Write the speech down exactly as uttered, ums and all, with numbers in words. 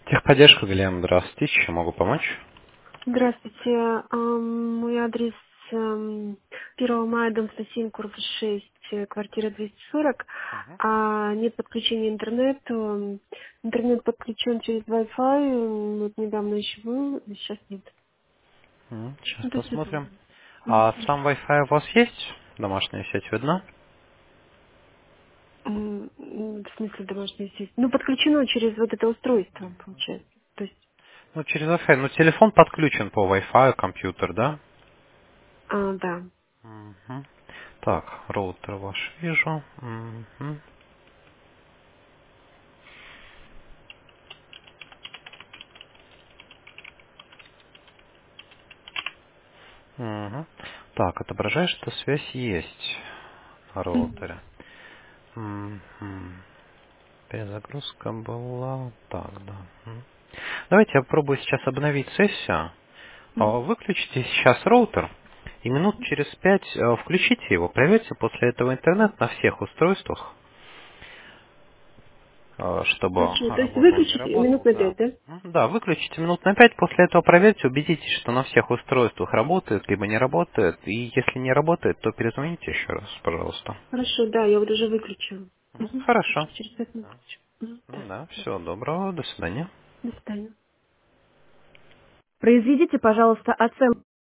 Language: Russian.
Техподдержка, Галина, здравствуйте. Чем могу помочь? Здравствуйте. Ам, Мой адрес ам, первого мая, дом сто семь, корпус шесть, э, квартира двести сорок. Мгм. А нет подключения интернету. Интернет подключен через Wi-Fi. м, Вот недавно еще был, а сейчас нет. М, Сейчас Ну, то есть посмотрим. удобно. А Мгм. сам Wi-Fi у вас есть? Домашняя сеть видна? М, м, В смысле домашняя сеть? Ну, подключено через вот это устройство, получается. То есть, Ну, через Wi-Fi. Ну, телефон подключен по Wi-Fi, компьютер, да? а, да. Мгм. Так, роутер ваш вижу. Мгм. Мгм. Так, отображает, что связь есть на Мгм. роутере. Мгм. Перезагрузка была. Так, да. М. Давайте я попробую сейчас обновить сессию. А, Мгм. Выключите сейчас роутер и минут через пять э, включите его. Проверьте после этого интернет на всех устройствах, э, чтобы Хорошо. То есть работал, не выключить минут работал. на Да. пять, да? М, Да, выключите минут на пять, после этого проверьте, убедитесь, что на всех устройствах работает, либо не работает. И если не работает, то перезвоните еще раз, пожалуйста. Хорошо, да, я вот уже выключила. М, Угу. Хорошо. Через пять минут включу. Мгм. Да, М, Да, да. всего доброго, до свидания. До свидания. Произведите, пожалуйста, оценку.